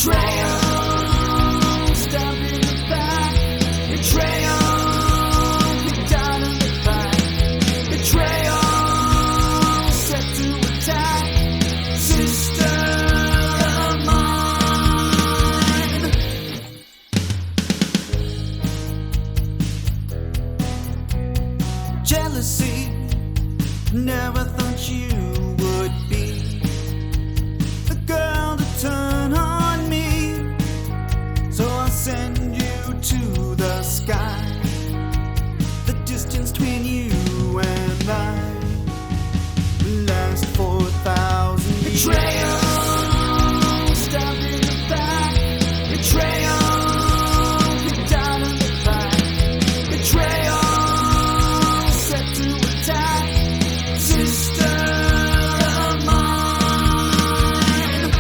Betrayal, stabbed in the back. Betrayal, kicked out of the back. Betrayal, set to attack. Sister of mine. Jealousy, never thought you would be the girl to turn on me. So I'll send you to the sky. The distance between you and I will last 4,000 years. Betrayal, stabbed in the back. Betrayal, kicked out of the back. Betrayal, set to attack. Sister of mine.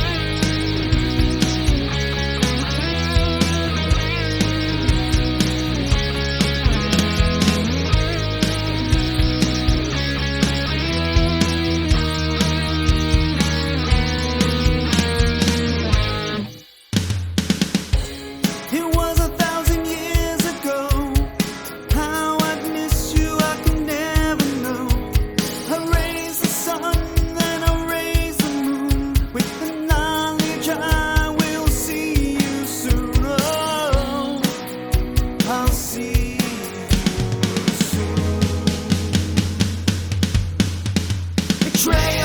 It was 1,000 years ago. How I'd miss you, I can never know. I raise the sun, then I raise the moon. With the knowledge I will see you soon. Oh, I'll see you soon. Betrayal.